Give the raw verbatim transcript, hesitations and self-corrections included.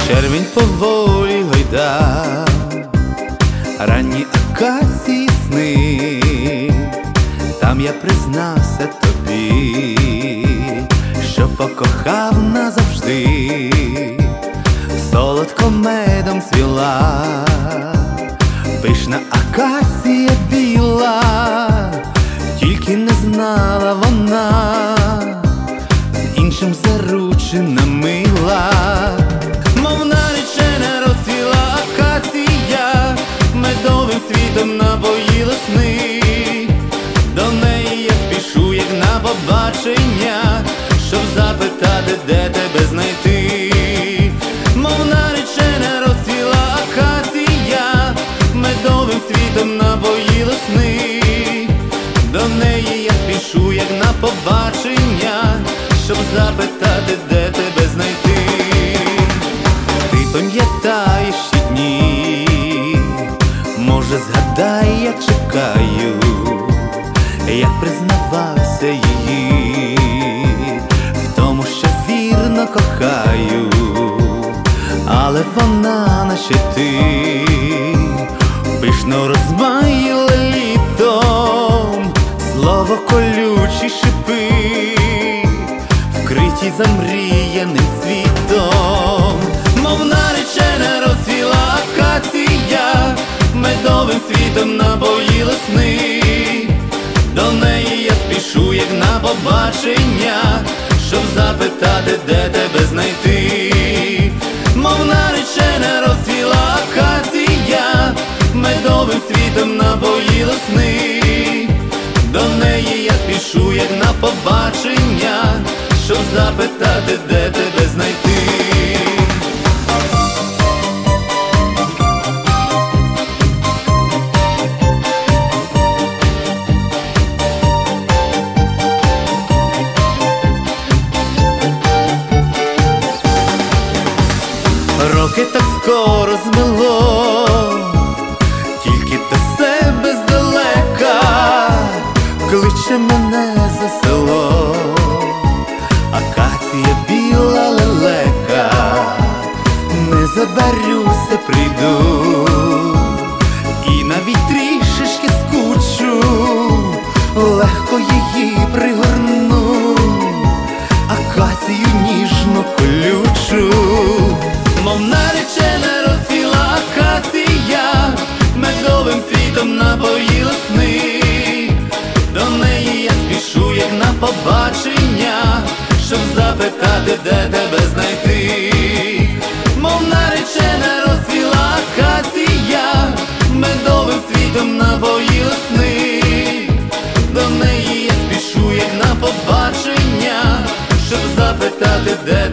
Червень поволі гойда, ранні акації сни. Там я признався тобі, що покохав назавжди. Солодко медом цвіла пишна акація біла, тільки не знала вона, з іншим заручена мила. Мов наречена розцвіла акація, медовим світом напоїла сни. До неї я спішу, як на побачення, щоб запитати, де тебе знайти. Мов наречена розцвіла акація, медовим світом напоїла сни. До неї я спішу, як на побачення, щоб запитати, де тебе знайти. Ти пам'ятаєш ті дні, може згадай, я чекаю, як признавався її в тому, що вірно кохаю. Але вона, наче ти, пишно розмаїла літом, слово колючі шипи, вкриті замріяним світом. Мов наречена розцвіла акація, медовим світом напоїла сни. До неї я спішу, як на побачення, щоб запитати, де тебе знайти. Мов наречена розцвіла акація, медовим світом напоїла сни. До неї я спішу, як на побачення, щоб запитати, де тебе знайти. Роки так скоро змило, тільки до себе здалека кличе мене за село. Акація біла лелека, не забарюся, прийду, і навіть трішечки скучу, легко її пригорну, акацію ніжно колючу. Мов наречена розцвіла акація, медовим світом напоїла сни. До неї я спішу, як на побачення, щоб запитати, де тебе знайти. Мов наречена розцвіла акація, медовим світом напоїла сни. До неї я спішу, як на побачення, щоб запитати, де